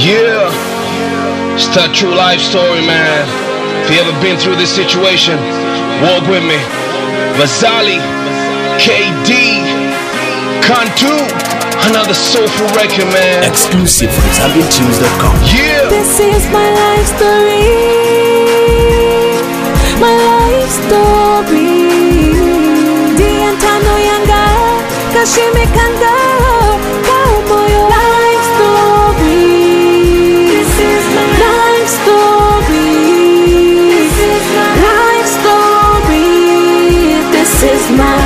Yeah, it's that true life story, man. If you ever been through this situation, walk with me. Vasali, KD, Kantu, another soulful record, man. Exclusive from ZambianTunes.com. Yeah. This is my life story. My life story. Diantano yanga, kashime kanga, kaumoyo. Life story. This is my life story. This is my life story. This is my.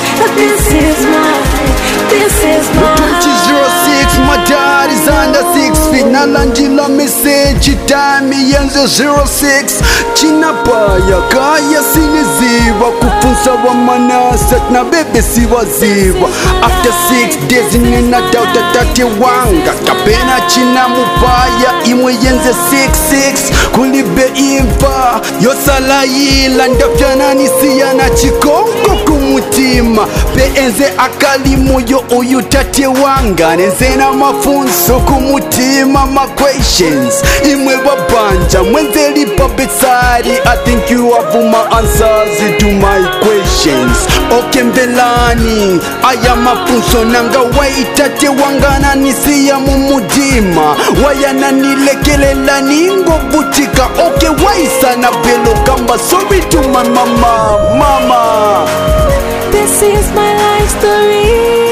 This is my. 2006, my dad is under 6 feet. Nalandila message, time yenze 06. Chinapaya kaya siniziva kufunza wa manasat na bebe siwaziva. After 6 days nina dauta tati wanga kapena china mupaya imwe yenze 66 kulibe impa yosala yila ndapyana nisiya na chikongo kumutima peenze akali moyo uyu tati wanga nenzena mafunso kumutima ma questions imwe babanja mwenze lipa besari. I think you have my answers to my questions. Okay mbelani aya mafunso nanga waitate wangana nisiya mumudima wayana nilekelela ningo butika. Okay waisa na belo kamba sorry to my mama. This is my life story.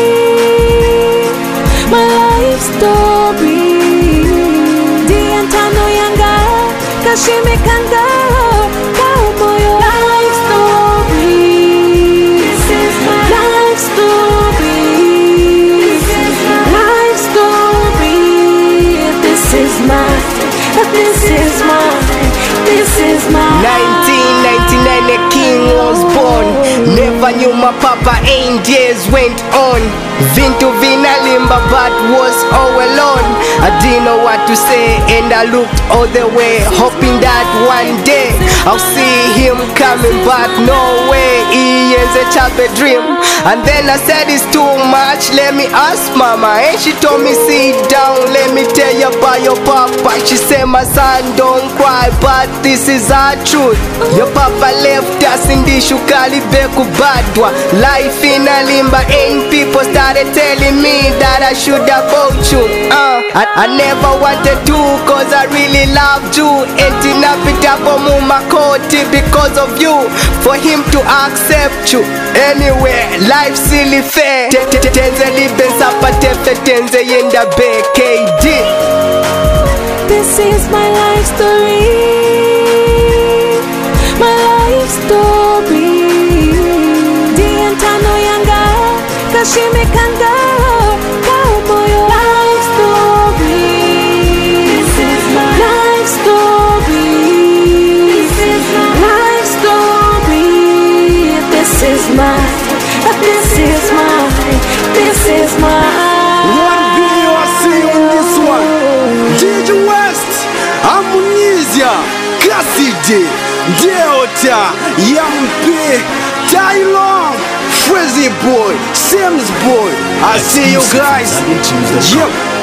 My life story. Diantano yanga, kashime kanga, kaumoyo. Life story. This is my life story. This is my life story. This is my. This is my. This is my. 1999 a king was born. Never knew my papa, 8 years went on. Vinto vinalimba but was all alone. I didn't know what to say and I looked all the way, hoping that one day I'll see him coming, but no way. He is a child a dream. And then I said it's too much, let me ask mama. And she told me sit down, let me tell you about your papa. She said my son don't cry, but this is our truth. Your papa left us in the shukali beku badwa. Life in a limba and people started telling me that I should have bought you. I never wanted to cause I really loved you. Enti napita bomu makoti because of you. For him to accept you. Anyway, life silly fair. Tenze libensa patefe tenze yenda be KD. This is my life story. My life story. Diantano yanga, kashime kanga, kaumoyo. Life story. This is my life story. This is my life story. This is my. This is my. This is my. One video I see on this one. DJ West, Amnesia, Cassidy, Delta, Young P, Tylon, Frizzy Boy, Sims Boy. I see you guys. ZambianTunes.com. Yep.